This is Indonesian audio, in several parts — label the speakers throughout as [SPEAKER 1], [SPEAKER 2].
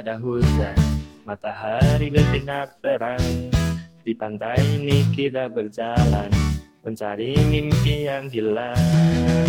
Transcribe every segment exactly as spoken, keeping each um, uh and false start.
[SPEAKER 1] ada hujan, matahari bersinar terang. Di pantai ini kita berjalan, mencari mimpi yang hilang.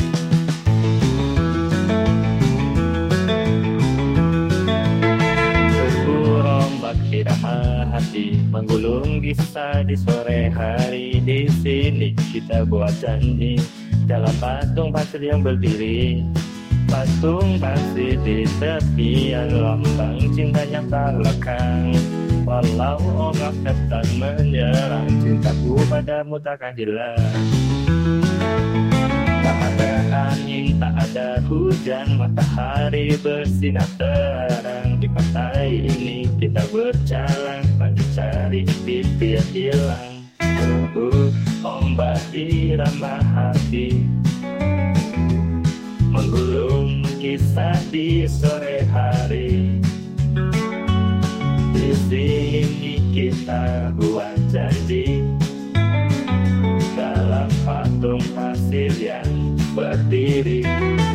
[SPEAKER 1] Debu ombak irama hati menggulung bisa di sore hari. Di sini kita buat janji dalam patung pasir yang berdiri. Patung pasir di tepian lambang cinta yang tak lekang. Walau ombak datang menyerang, cintaku padamu takkan hilang. Tak ada angin, tak ada hujan, matahari bersinar terang. Di pantai ini kita berjalan, mencari bibir hilang. Uh, ombak irama hati menggulung kisah di sore hari. Di sini kita buat janji dalam patung pasir yang berdiri.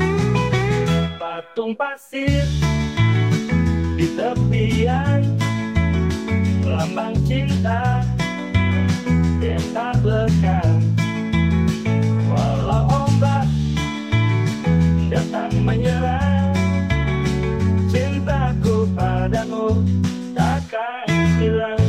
[SPEAKER 1] Patung pasir di tepian lambang cinta yang tak lekang. Walau ombak datang menyerang, cintaku padamu takkan hilang.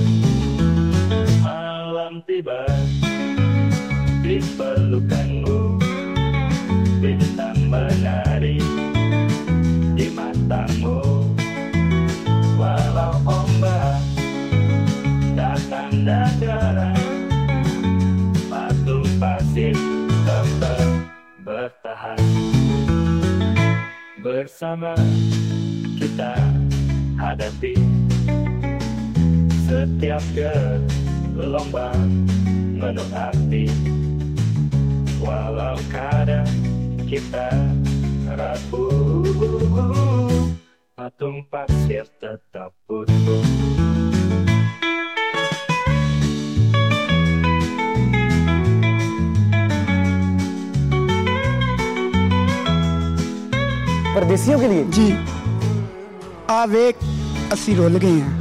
[SPEAKER 1] Malam tiba di pelukanmu, bintang menari di matamu. Walau ombak datang dan derang, patung pasir tetap bertahan. Bersama kita hadapi setiap gelombang penuh arti. Walau kadang kita rapuh, patung pasir tetap utuh.
[SPEAKER 2] परदेसियों के लिए
[SPEAKER 3] जी आवेक असी रुल गए हैं।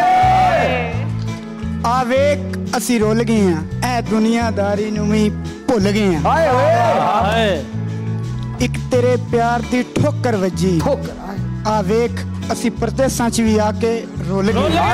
[SPEAKER 3] आवेक असी रुल गए हैं, ऐ दुनियादारी नूं भी भुल गए हैं। एक तेरे प्यार दी ठोकर वजी, आवेक असी परदेसां च भी आके रुल गए हैं।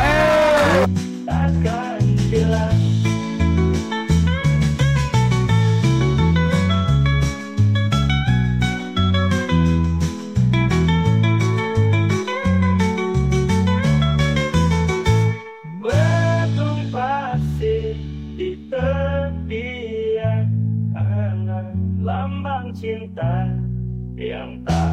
[SPEAKER 1] Lambang cinta yang tak